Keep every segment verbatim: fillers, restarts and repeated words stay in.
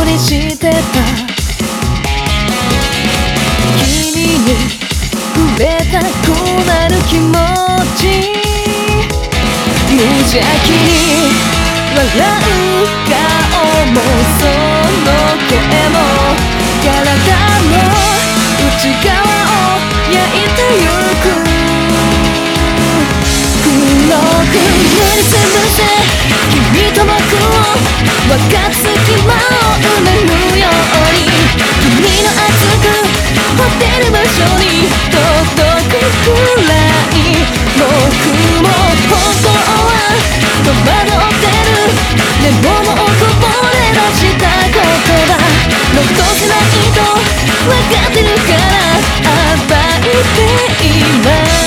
ふりしてた君に触れたくなる気持ち無邪気に笑う顔もその声も体の内側を焼いてゆく黒く塗りつぶせ君と僕を分かつ隙間を埋めるように君の熱く掘ってる場所に届くくらい僕も本当は戸惑ってるでももうこぼれ出した言葉残せないと分かってるから暴いています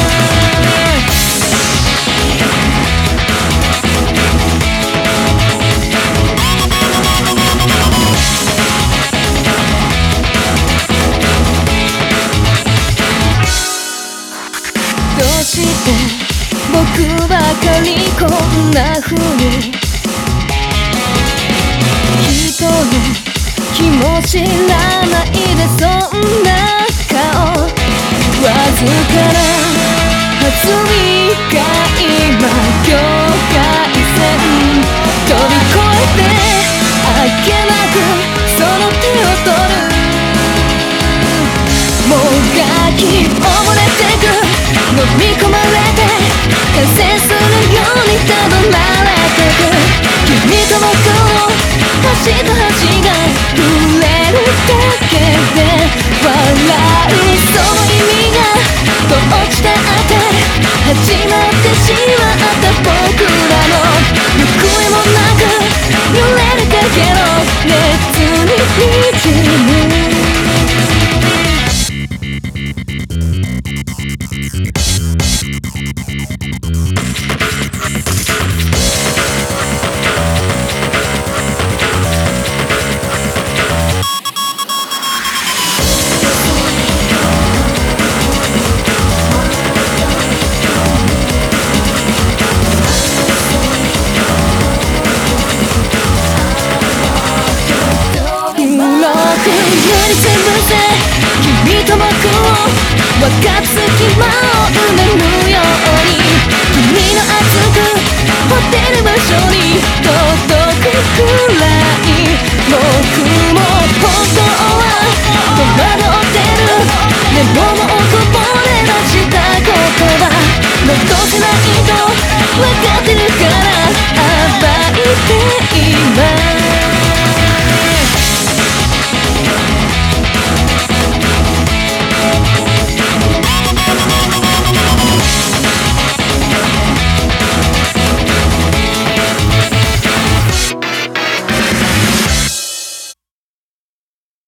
どうして僕ばかりこんな風に人の気も知らないでそんな顔わずかな弾みが今境界線飛び越えてあっけなくその手を取るもがき溺れてく飲み込まれて完成するようにたどられてく君と僕の端と端が触れるだけで笑うその意味がどうしたって始まってしまった僕らの行方もなく揺れるだけの熱に滲む君と僕を分かつ隙間を埋めるように君の熱く掘ってる場所に届くくらい僕も本当は戸惑ってるでももうこぼれ出した言葉残せないと分かってるから暴いています